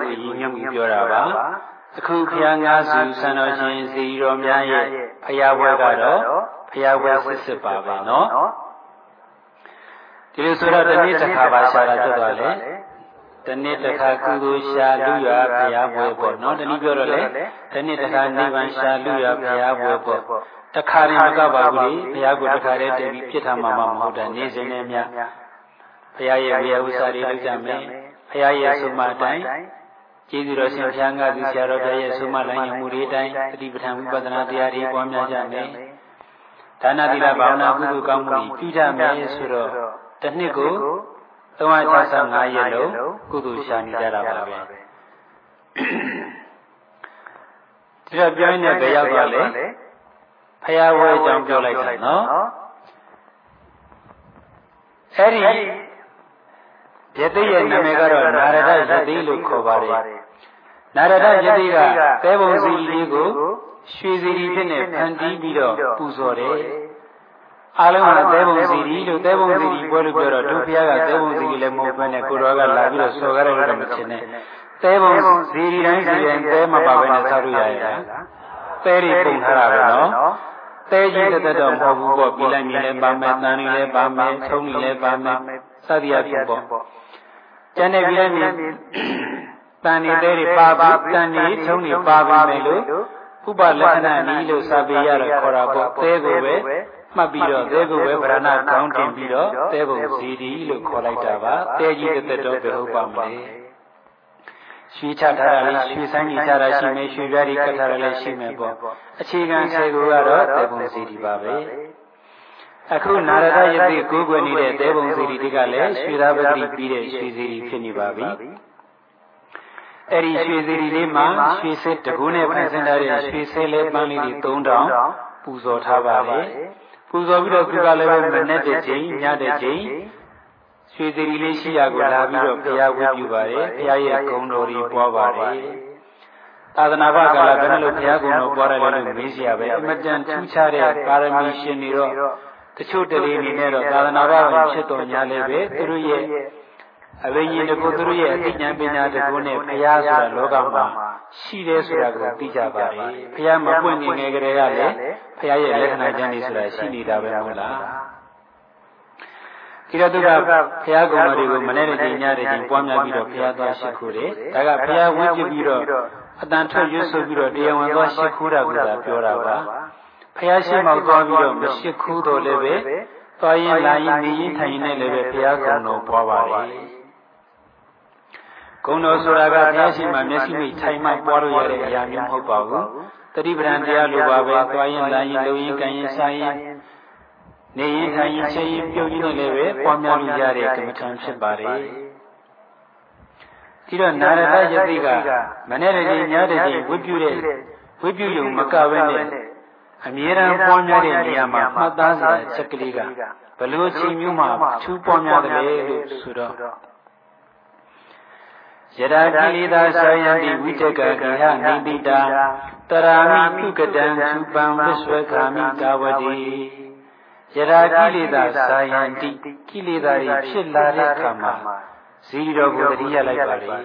ကိုရည်ညွှန်းပြီးပြောတာပါအခုဖျားငါးစုဆန္ဒရှင်စီတော်များရဲ့ဖျားပွဲကတော့ဖျားပွဲစစ်ပါပဲနော်ဒီလိုဆိုတော့တနေ့တစ်ခါပါရှာတာဖြစ်သွားလေတနေ့တစ်ခါကုသိုလ်ရှာလူရဖျားပွဲပေါ့နော်တနည်းပြောတော့လေတနေ့တစ်ခါနိဗ္ဗာန်ရှာလူရဖျားပွဲပေါ့တခါရင်မကပါဘူးလေဘုရားကိုတခါတည်းတည်ပြီးပြစ်ထားမှာမဟုတ်တာနေ့စဉ်နဲ့များဘုရားရဲ့ဝိယဝိစာတွေလုပ်ကြမယ်ဘုရားရဲ့ဆုမအတိုင်းကျေးဇူးတော်ရှင်ဘုရားငါးသူဆရာတော်ဘုရားရဲ့ဆုမလိုင်းညမှုတွေအတိုင်းတတိပဋ္ဌာန်ဝိပဿနာတရားတွေပွားများကြမယ်ဒါနသီလဘာဝနာကုသိုလ်ကောင်းမှုတွေပြုကြမယ်ဆိုတော့တစ်နှစ်ကို365ရက်လုံးကုသိုလ်ရှာနေကြတာပါပဲဒီတော့ပြောရင်လည်းဘယ်ရောက်သွားလဲဖျားဝဲအကြောင်းပြောလိုက်တာနော်အဲ့ဒီယသိရဲ့နာမည်ကတော့နာရဒယသိလို့ခေါ်ပါတယ်နာရဒယသိကသဲဘုံစီလေးကိုရွှေစီရီဖြစ်နေဖန်တီးပြီးတော့ပူဇော်တယ်အားလုံးကသဲဘုံစီရီလို့သဲဘုံစီရီပွဲလို့ပြောတော့ဒုဖျားကသဲဘုံစီရီလည်းမဟုတ်ဘဲနဲ့ကိုတော်ကလာပြီးတော့ဆော်ကြတယ်လို့တော့မထင်နဲ့သဲဘုံစီရီတိုင်းစီတိုင်းသဲမပါဘဲနဲ့ဆောက်လို့ရရတာသဲတွေပုံထားတာပဲနော်သဲကြီးတဲ့တော့မဟုတ်ဘူးပေါ့ပြီးလိုက်မြင်လဲပါမယ်တန်နေလဲပါမယ်ထုံးနေလဲပါမယ်စသည်အဖြစ်ပေါ့ကျန်တဲ့ပြီးလိုက်မြင်တန်နေတဲ့တွေပါပါတန်နေထုံးနေပါပါမယ်လို့ဥပလက္ခဏာနည်းလို့စာပေရတော့ခေါ်တာပေါ့သဲကိုပဲမှတ်ပြီးတော့သဲကိုပဲဗရဏကောင်းတင်ပြီးတော့သဲဘုံစီဒီလို့ခေါ်လိုက်တာပါသဲကြီးတဲ့တော့ပဲဟုတ်ပါမလဲရွှေချထားတာလေးရွှေဆိုင်ကြီးချတာရှိမယ်ရွှေပြားတွေကတ်ထားတာလည်းရှိမယ်ပေါ့အခြေခံဆယ်ခုကတော့သဲဘုံစီဒီပါပဲအခုနာရဒယသိကိုးကွယ်နေတဲ့သဲဘုံစီဒီတွေကလည်းရွှေသားပဂတိပြီးတဲ့ရွှေစီဒီဖြစ်နေပါပြီအဲ့ဒီရွှေစီဒီလေးမှာရွှေစစ်တကူနဲ့ဖွင့်စင်ထားတဲ့ရွှေဆဲလဲပန်းလေးတွေ3000ပူဇော်ထားပါလေပူဇော်ပြီးတော့သူကလည်းပဲမနဲ့တဲ့ချိန်ညတဲ့ချိန်ရွှေစီရီလေးရှိရာကိုလာပြီးတော့ဘုရားဝတ်ပြုပါတယ်ဘုရားရဲ့ဂုဏ်တော်တွေပွားပါတယ်သာသနာ့ဘာကာလဘယ်နှလို့ဘုရားဂုဏ်တော်ပွားတယ်လို့မေးစရာပဲအမတန်ထူးခြားတဲ့ပါရမီရှင်တွေတော့တချို့တလေအနေနဲ့တော့သာသနာ့ဘာဝင်ဖြစ်တော်ညာလည်းပဲသူတို့ရဲ့အဘိညာဉ်တကူသူတို့ရဲ့အသိဉာဏ်ပညာတကူနဲ့ဘုရားဆိုတာလောကမှာရှိတယ်ဆိုတာကိုသိကြပါတယ်ဘုရားမပွင့်ငယ်ကလေးကလည်းဘုရားရဲ့လက္ခဏာကျမ်းတွေဆိုတာရှိနေတာပဲမဟုတ်လားဒီတော့သူကဘုရားကုံတော်တွေကိုမနေ့တည်းညတဲ့ချိန်ပွားများပြီးတော့ဘုရားသွားရှိခိုးတယ်ဒါကဘုရားဝိပြုပြီးတော့အတန်ထွက်ရွတ်ဆိုပြီးတော့တရားဝင်သွားရှိခိုးတာကပြောတာပါဘုရားရှိမှသွားပြီးတော့မရှိခိုးတော့လည်းပဲသွားရင်လာရင်နေရင်ထိုင်ရင်လည်းပဲဘုရားကုံတော်ပွားပါတယ်ဂုဏ်တော်ဆိုတာကဘုရားရှိမှမျက်စိမိတ်ထိုင်မှပွားလို့ရတဲ့အရာမျိုးမဟုတ်ပါဘူးတတိပဒံတရားလိုပါပဲသွားရင်လာရင်လုံရင်ကန်ရင်စားရင်နေရင်ထိုင်ရင်ချက်ရင်ပြုတ်ရင်လည်းပဲပွားများလို့ရတဲ့ကမ္မထံဖြစ်ပါတယ်ဒီတော့နာရဒယသိကမနေ့တည်းညတည်းဝိပြုရုံမကဘဲနဲ့အမြဲတမ်းပွားများတဲ့နေရာမှာမှတ်သားစရာချက်ကလေးကဘလို့အချိန်မျိုးမှာထူးပွားများတယ်လို့ဆိုတော့ယရာကိလေသာဆယံတိဝိတကကိဟနိတိတာတရာမိတုကတံသုပံဝိဆွေခာမိကာဝတိယရာကိလေသာဆယံတိကိလေသာတွေဖြစ်လာတဲ့အခါမှာဇီတော်ကိုတတိယလိုက်ပါလေ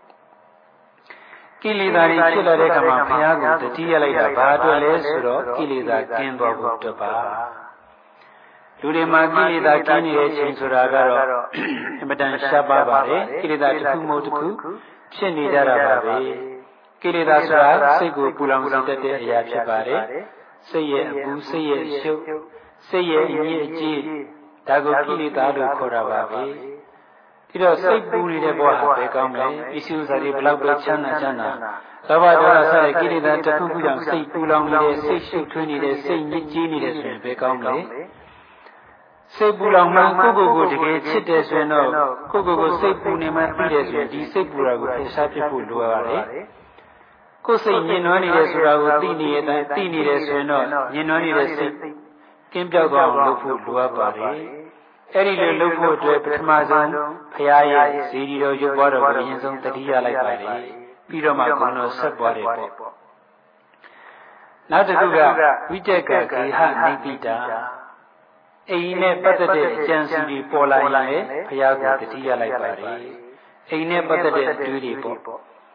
ကိလေသာတွေဖြစ်လာတဲ့အခါမှာဘုရားကိုတတိယလိုက်တာဘာအတွက်လဲဆိုတော့ကိလေသာကင်းသွားဖို့အတွက်ပါလူတွေမှာကိလေသာကင်းနေတဲ့ချိန်ဆိုတာကတော့အမတန်ရှားပါပါတယ်ကိလေသာတစ်ခုမဟုတ်တစ်ခုဖြစ်နေကြတာပါပဲကိလေသာဆိုတာစိတ်ကိုပူလောင်စေတတ်တဲ့အရာဖြစ်ပါတယ်စိတ်ရဲ့အပူစိတ်ရဲ့ရှုပ်စိတ်ရဲ့အညစ်အကြေးဒါကိုကိလေသာလို့ခေါ်တာပါပဲဒီတော့စိတ်ပူနေတဲ့ဘဝဟာဘယ်ကောင်းလဲပစ္စည်းဥစ္စာတွေဘလောက်ပဲချမ်းသာလောဘဒေါသစတဲ့ကိလေသာတစ်ခုခုကြောင့်စိတ်ပူလောင်နေတဲ့စိတ်ရှုပ်ထွေးနေတဲ့စိတ်ညစ်ကြေးနေတဲ့ဆိုရင်ဘယ်ကောင်းလဲစိတ်ပူလောင်မှကိုယ့်ကိုယ်ကိုတကယ်ချစ်တယ်ဆိုရင်တော့ကိုယ့်ကိုယ်ကိုစိတ်ပူနေမှသိတယ်ဆိုရင်ဒီစိတ်ပူတာကိုဖယ်ရှားပြဖို့လိုရတယ်။ကိုယ်စိတ်ညှဉ်းနှွမ်းနေတယ်ဆိုတာကိုသိနေရတဲ့သိနေတယ်ဆိုရင်တော့ညှဉ်းနှွမ်းနေတဲ့စိတ်ကင်းပြောက်သွားအောင်လုပ်ဖို့လိုအပ်ပါတယ်။အဲ့ဒီလိုလုပ်ဖို့အတွက်ပထမဆုံးဘုရားရဲ့ဇီတိတော်ရုပ်ပွားတော်ကိုအရင်ဆုံးတတိယလိုက်ပါလေ။ပြီးတော့မှဘုံတော်ဆက်ပွားတယ်ပေါ့။နောက်တစ်ခုကဝိတက်ကဂေဟနိတိတာအိမ်နဲ့ပတ်သက်တဲ့အကျံစီတွေပေါ်လာရင်ဘုရားကိုတတိယလိုက်ပါလေအိမ်နဲ့ပတ်သက်တဲ့အတွေ့တွေပေါ့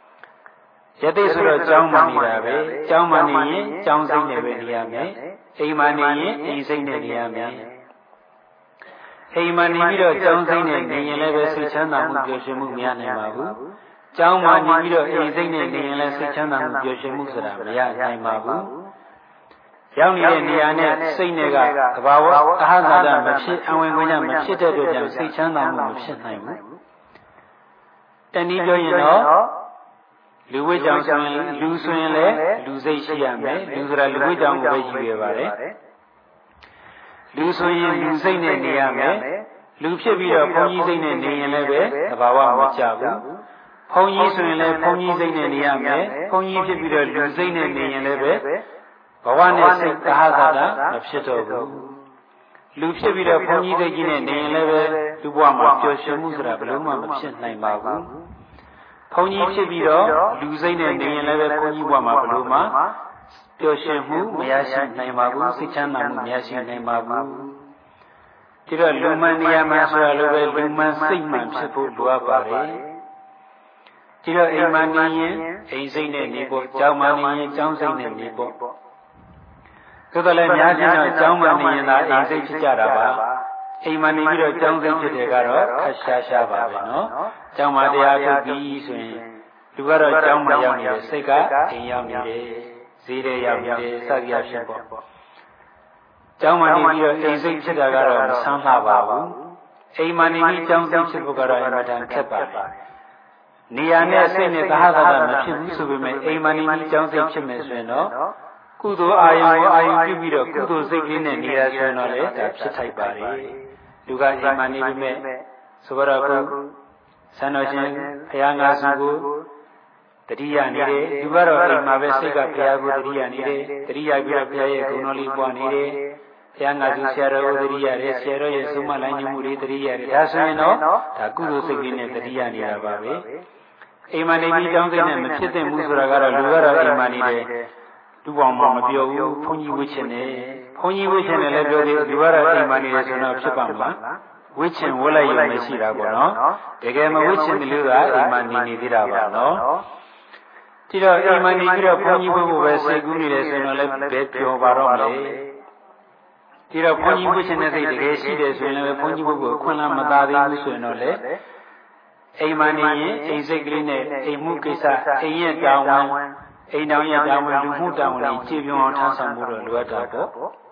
ယသိဆိုတော့ကြောင်းမှနေတာပဲကြောင်းမှနေရင်ကြောင်းစိတ်နဲ့ပဲနေရမယ်အိမ်မှနေရင်အိမ်စိတ်နဲ့နေရမယ်အိမ်မှနေပြီးတော့ကြောင်းစိတ်နဲ့နေရင်လည်းပဲစိတ်ချမ်းသာမှုပျော်ရွှင်မှုမရနိုင်ပါဘူးကြောင်းမှနေပြီးတော့အိမ်စိတ်နဲ့နေရင်လည်းစိတ်ချမ်းသာမှုပျော်ရွှင်မှုဆိုတာမရနိုင်ပါဘူးရောက်နေတဲ့နေရာနဲ့စိတ်နဲ့ကသဘာဝအဟဇာတမဖြစ်အဝင်ခွင့်မဖြစ်တဲ့အတွက်ကြောင့်စိတ်ချမ်းသာမှုမဖြစ်နိုင်ဘူးတနည်းပြောရင်တော့လူဝိကြောင့်ဆိုရင်လူဆိုရင်လည်းလူစိတ်ရှိရမယ်လူဆိုတာလူဝိကြောင့်ကိုပဲယူရပါတယ်လူဆိုရင်လူစိတ်နဲ့နေရမယ်လူဖြစ်ပြီးတော့ဘုန်းကြီးစိတ်နဲ့နေရင်လည်းပဲသဘာဝမကျဘူးဘုန်းကြီးဆိုရင်လည်းဘုန်းကြီးစိတ်နဲ့နေရမယ်ဘုန်းကြီးဖြစ်ပြီးတော့လူစိတ်နဲ့နေရင်လည်းပဲဘဝနဲ့စိတ်သဟဇာတမဖြစ်တော့ဘူးလူဖြစ်ပြီးတော့ဘုန်းကြီးစိတ်ကြီးနဲ့နေရင်လည်းပဲလူဘဝမှာပျော်ရွှင်မှုဆိုတာဘယ်လို့မှမဖြစ်နိုင်ပါဘူးဘုန်းကြီးဖြစ်ပြီးတော့လူစိတ်နဲ့နေရင်လည်းပဲဘုန်းကြီးဘဝမှာဘယ်လို့မှပျော်ရွှင်မှုမရရှိနိုင်ပါဘူးစိတ်ချမ်းသာမှုမရရှိနိုင်ပါဘူးဒီတော့လူမှန်နေရာမှာဆိုတာလည်းပဲလူမှန်စိတ်မှန်ဖြစ်ဖို့လိုအပ်ပါတယ်ဒီတော့အိမ်မှနေရင်အိမ်စိတ်နဲ့နေဖို့ကျောင်းမှနေရင်ကျောင်းစိတ်နဲ့နေဖို့သို့တော်လည်းများချင်းတော့ကျောင်းမှနေရင်သာအိမ်စိတ်ဖြစ်ကြတာပါအိမ်မှနေပြီးတော့ကျောင်းစိတ်ဖြစ်တယ်ကတော့ခက်ရှားရှားပါပဲနော်ကျောင်းမှတရားထုတ်ပြီးဆိုရင်လူကတော့ကျောင်းမှရောက်နေတဲ့စိတ်ကအိမ်ရောက်နေတယ်ဈေးထဲရောက်နေတယ်စသည်အဖြစ်ပေါ့ကျောင်းမှနေပြီးတော့အိမ်စိတ်ဖြစ်တာကတော့မဆန်းလှပါဘူးအိမ်မှနေပြီးကျောင်းစိတ်ဖြစ်ဖို့ကတော့အမှန်တန်ခက်ပါတယ်နေရာနဲ့စိတ်နဲ့သဟဇာတမဖြစ်ဘူးဆိုပေမဲ့အိမ်မှနေပြီးကျောင်းစိတ်ဖြစ်မယ်ဆိုရင်တော့ကုသိုလ်အာယုံကိုအာယုံပြုပြီးတော့ကုသိုလ်စိတ်ကလေးနဲ့နေရဆိုရင်တော့လေဒါဖြစ်ထိုက်ပါလေလူကအိမ်မှနေပြီးမဲ့ဆိုတော့ခုဆန္ဒရှင်ဘုရားငါစုကိုတတိယနေတယ်လူကတော့အိမ်မှာပဲစိတ်ကဘုရားကိုတတိယနေတယ်တတိယပြီးတော့ဘုရားရဲ့ဂုဏ်တော်လေးပွားနေတယ်ဘုရားငါစုဆရာတော်ကိုတတိယတယ်ဆရာတော်ရဲ့ဆုံးမလိုင်းညမှုတွေတတိယတယ်ဒါဆိုရင်တော့ဒါကုသိုလ်စိတ်ကလေးနဲ့တတိယနေတာပါပဲအိမ်မှနေပြီးကျောင်းစိတ်နဲ့မဖြစ်သင့်ဘူးဆိုတာကတော့လူကတော့အိမ်မှနေတယ်လူပေါင်းမပြောဘူးဘုန်းကြီးဝှချင်တယ်ဘုန်းကြီးဝှချင်တယ်လည်းပြောသေးလူကတော့အိမ်မှနေတယ်ဆိုတော့ဖြစ်ပါမလားဝှချင်ဝှလိုက်ရုံနဲ့ရှိတာပေါ့နော်တကယ်မဝှချင်တယ်လို့ကအိမ်မှနေနေသေးတာပါနော်ဒီတော့အိမ်မှနေပြီးတော့ဘုန်းကြီးဝှဖို့ပဲစိတ်ကူးနေတယ်ဆိုရင်လည်းဘယ်ပြောပါတော့မလဲဒီတော့ဘုန်းကြီးဝှချင်တဲ့စိတ်တကယ်ရှိတယ်ဆိုရင်လည်းဘုန်းကြီးဝှဖို့ခွင့်လန်းမသာသေးဘူးဆိုရင်တော့လေအိမ်မှနေရင်အိမ်စိတ်ကလေးနဲ့အိမ်မှုကိစ္စအိမ်ရဲ့တောင်းဝန်အိမ်တော်ရဲ့တာဝန်လူမှုတာဝန်ကြီးကြည်ပြွန်အောင်ထမ်းဆောင်မှုတော့လိုအပ်တာပေါ့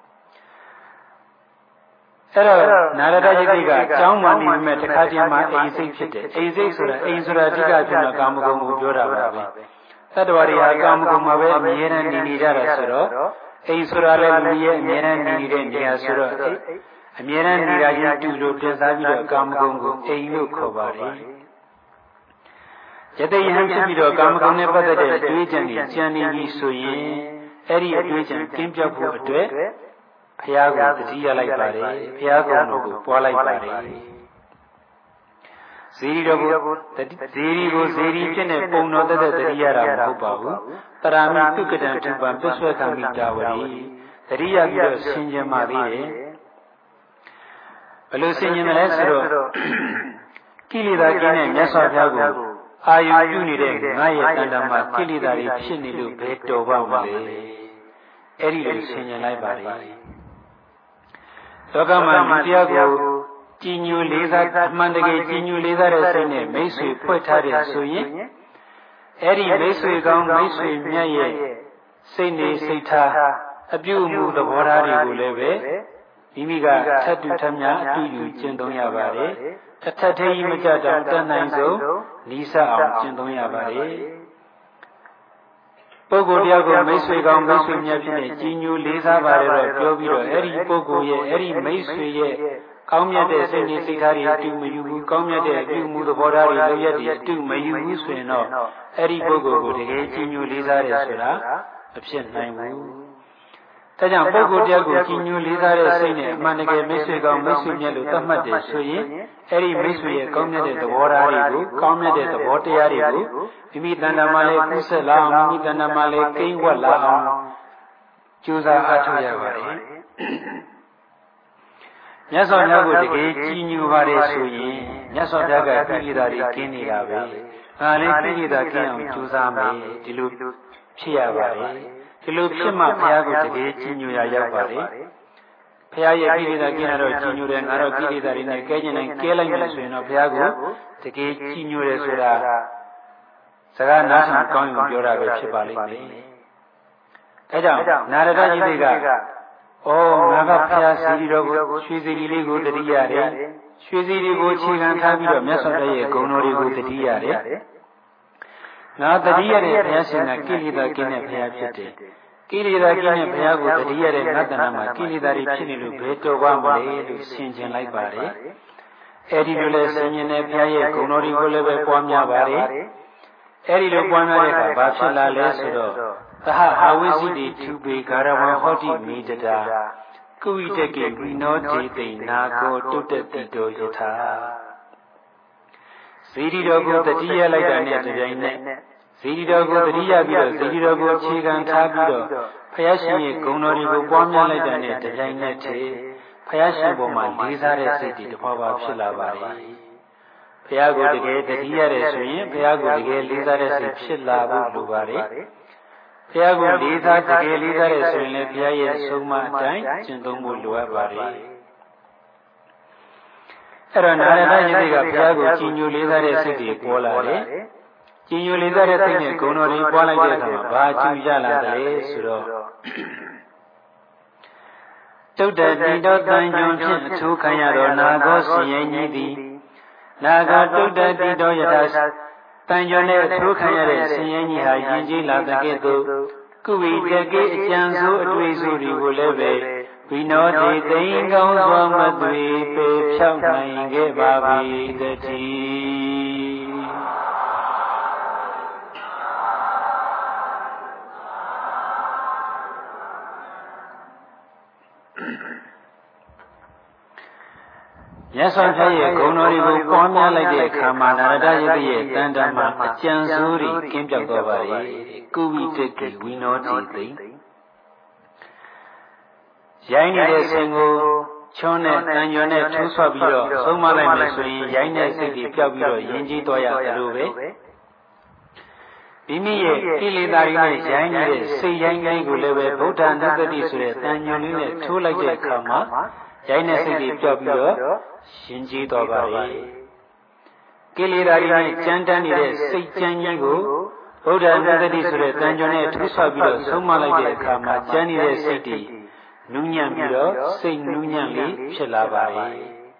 အဲ့တော့နာရတယတိကကျောင်းမှနေမဲ့တစ်ခါတည်းမှာအိမ်စိတ်ဖြစ်တယ်အိမ်စိတ်ဆိုတာအဓိကဖြစ်တော့ကာမဂုဏ်ကိုပြောတာပါပဲသတ္တဝါတွေဟာကာမဂုဏ်မှာပဲအမြဲတမ်းနေကြတာဆိုတော့အိမ်ဆိုတာလည်းလူရဲ့အမြဲတမ်းနေတဲ့နေရာဆိုတော့အမြဲတမ်းနေတာချင်းတူလို့ပြင်စားပြီးတော့ကာမဂုဏ်ကိုအိမ်လို့ခေါ်ပါတယ်ယတိယဟန်ဖြစ်ပြီးတော့ကာမဂုဏ်နဲ့ပတ်သက်တဲ့အတွေ့အကြုံကြီးကျန်နေပြီဆိုရင်အဲ့ဒီအတွေ့အကြုံကင်းပြောက်ဖို့အတွက်ဘုရားကိုတတိယလိုက်ပါတယ်ဘုရားကုံတော်ကိုပွားလိုက်ပါတယ်ဇေဒီတော်ကိုဇေဒီဖြစ်နေပုံတော်သက်တတိယတာမဟုတ်ပါဘူးတရာမိတုကတံတုပံပစ္ဆွေခံမိတာဝရီတတိယပြီးတော့ဆင်ခြင်ပါသေးတယ်ဘယ်လိုဆင်ခြင်မလဲဆိုတော့ကိလေသာကင်းတဲ့မြတ်စွာဘုရားကိုအာယုပြုနေတဲ့ငါရဲ့တန်တမှာကိလေသာတွေဖြစ်နေလို့ဘယ်တော်ပါမလဲအဲ့ဒီလိုဆင်ញင်လိုက်ပါလေလောကမှာဒီတရားကိုကြည်ညိုလေးစားအမှန်တကယ်ကြည်ညိုလေးစားတဲ့စိတ်နဲ့မိတ်ဆွေဖွဲ့ထားတယ်ဆိုရင်အဲ့ဒီမိတ်ဆွေကောင်းမိတ်ဆွေမြတ်ရဲ့စိတ်နေစိတ်ထားအပြုအမူသဘောထားတွေကိုလည်းပဲမိမိကထပ်တူထပ်မြအတူယူကျင့်သုံးရပါတယ်တစ်ထပ်သေးကြီးမကြတော့တတ်နိုင်ဆုံးနီးစပ်အောင်ကျင့်သုံးရပါတယ်ပုဂ္ဂိုလ်တယောက်ကိုမိတ်ဆွေကောင်းမိတ်ဆွေမြတ်ဖြစ်တဲ့ကြီးညိုလေးစားပါတယ်တော့ပြောပြီးတော့အဲ့ဒီပုဂ္ဂိုလ်ရဲ့အဲ့ဒီမိတ်ဆွေရဲ့ကောင်းမြတ်တဲ့စိတ်နေစိတ်ထားတွေအတူမယူဘူးကောင်းမြတ်တဲ့အပြုအမူသဘောထားတွေလုပ်ရက်တွေအတူမယူဘူးဆိုရင်တော့အဲ့ဒီပုဂ္ဂိုလ်ကိုတကယ်ကြီးညိုလေးစားတယ်ဆိုတာမဖြစ်နိုင်ဘူးဒါကြောင့်ပုဂ္ဂိုလ်တယောက်ကိုကြီးညိုလေးစားတဲ့စိတ်နဲ့အမှန်တကယ်မိတ်ဆွေကောင်းမိတ်ဆွေမြတ်လို့သတ်မှတ်တယ်ဆိုရင်အဲ့ဒီမိတ်ဆွေရဲ့ကောင်းမြတ်တဲ့သဘောထားတွေကိုကောင်းမြတ်တဲ့သဘောတရားတွေကိုမိမိတဏ္ဍာမှာလည်းကုသလာအောင်မိမိတဏ္ဍာမှာလည်းကိန်းဝတ်လာအောင်ကြိုးစားအားထုတ်ရပါတယ်မြတ်စွာဘုရားကိုတကယ်ကြီးညိုပါတယ်ဆိုရင်မြတ်စွာဘုရားကကိလေသာတွေကင်းနေတာပဲငါလည်းကိလေသာကင်းအောင်ကြိုးစားမယ်ဒီလိုဖြစ်ရပါတယ်ဒီလိုဖြစ်မှဘုရားကိုတကယ်ကြည်ညိုရရောက်ပါတယ်ဘုရားရဲ့ကိလေသာကင်းတော့ကြည်ညိုတယ်ငါတော့ကိလေသာတွေနဲ့ကဲကျင်နိုင်ကဲလိုက်မယ်ဆိုရင်တော့ဘုရားကိုတကယ်ကြည်ညိုတယ်ဆိုတာစကားနားထောင်ကောင်းရင်ပြောတာပဲဖြစ်ပါလိမ့်မယ်အဲကြောင့်နာရတကြီးတွေကဩငါကဘုရားစီရီတော်ကိုရွှေစီရီလေးကိုတတိရတယ်ရွှေစီရီကိုခြေခံထားပြီးတော့မြတ်စွာဘုရားရဲ့ဂုဏ်တော်တွေကိုတတိရတယ်ငါတတိရတဲ့ဘုရားရှင်ကကိလေသာကင်းတဲ့ဘုရားဖြစ်တယ်ကိလေသာကင်းတဲ့ဘုရားကိုတတိရတဲ့နတ်တနာမှာကိလေသာတွေဖြစ်နေလို့ဘယ်တော်ပါမလဲလို့ဆင်ခြင်လိုက်ပါတယ်အဲဒီလိုလဲဆင်ခြင်တဲ့ဘုရားရဲ့ဂုဏ်တော်တွေကိုလည်းပဲပွားများပါတယ်အဲဒီလိုပွားများတဲ့အခါဘာဖြစ်လာလဲဆိုတော့သဟအဝိဇ္ဇိတိသူပေကာရဝဟောတိမိတတာကုဝိတကေဝိနောတိတိနာကိုတုတ္တတိတောယထာဇီတိတော်ကိုတတိယလိုက်တာနဲ့တပြိုင်နက်ဇီတိတော်ကိုတတိယပြီးတော့ဇီတိတော်ကိုအခြေခံထားပြီးတော့ဘုရားရှင်ရဲ့ဂုဏ်တော်တွေကိုပွားများလိုက်တာနဲ့တပြိုင်နက်တည်းဘုရားရှင်ပေါ်မှာလေးစားတဲ့စိတ်တွေတစ်ပါးပါဖြစ်လာပါလေဘုရားကိုတကယ်တတိယတဲ့ဆိုရင်ဘုရားကိုတကယ်လေးစားတဲ့စိတ်ဖြစ်လာဖို့လိုပါတယ်ဘုရားကိုလေးစားတကယ်လေးစားတဲ့ဆိုရင်လည်းဘုရားရဲ့ဆုံးမအတိုင်းကျင့်သုံးဖို့လိုအပ်ပါတယ်အဲ့တော့နာရတယတိကဘုရားကိုကြည်ညိုလေးစားတဲ့စိတ်တွေပေါ်လာတယ်ကြည်ညိုလေးစားတဲ့စိတ်နဲ့ဂုဏ်တော်တွေပွားလိုက်တဲ့အခါမှာဘာကျူရလာတယ်ဆိုတော့တုတ်တတိတော်တန်ကြုံဖြင့်အထူးခံရတော်နာဂောဆင်းရဲကြီးသည်နာဂတုတ်တတိတော်ယထာတန်ကြွနဲ့အထူးခံရတဲ့ဆင်းရဲကြီးဟာယဉ်ကျေးလာတဲ့ကဲ့သို့ကုဝိတကေအကျံဆိုးအတွေ့အကြုံတွေကိုလည်းပဲဝိနောတိသိင်ကောင်းစွာမသွေပေဖြောက်နိုင်ခဲ့ပါပြီတည်းမြတ်စွာဘုရားရဲ့ဂုဏ်တော်တွေကိုပွားများလိုက်တဲ့အခါမှာနာရတယတိရဲ့တန်တမှာအကျံဆိုးတွေကင်းပြောက်သွားပါလေကုဝိတကေဝိနောတိသိရိုင်းနေတဲ့ဆင်ကိုချွန်းနဲ့တန်ကြွနဲ့ထိုးဆွပြီးတော့ဆုံးမလိုက်မယ်ဆိုရင်ရိုင်းတဲ့စိတ်တွေပျောက်ပြီးတော့ယဉ်ကျေးသွားရတယ်လို့ပဲမိမိရဲ့ကိလေသာတွေနဲ့ရိုင်းနေတဲ့စိတ်ရိုင်းကိုင်းကိုလည်းပဲဗုဒ္ဓနတ္တိဆိုတဲ့တန်ကြွလေးနဲ့ထိုးလိုက်တဲ့အခါမှာရိုင်းတဲ့စိတ်တွေပျောက်ပြီးတော့ရှင်ကြီးတော်ပါလေကိလေသာတွေနဲ့ကြမ်းတမ်းနေတဲ့စိတ်ကြမ်းကြီးကိုဗုဒ္ဓနတ္တိဆိုတဲ့တန်ကြွနဲ့ထိုးဆွပြီးတော့ဆုံးမလိုက်တဲ့အခါမှာကြမ်းနေတဲ့စိတ်တွေနူးညံ့ပြီးတော့စိတ်နူးညံ့လေးဖြစ်လာပါလေ